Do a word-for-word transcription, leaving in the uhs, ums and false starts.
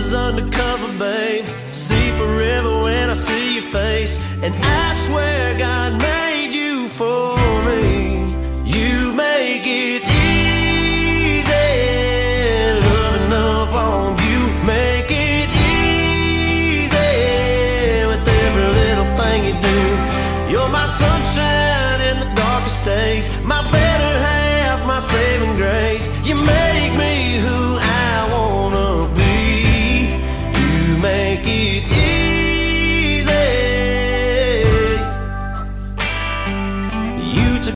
is undercover, babe. See forever when I see your face. And I swear God made you for me. You make it easy, loving up on you. Make it easy with every little thing you do. You're my sunshine in the darkest days, my baby.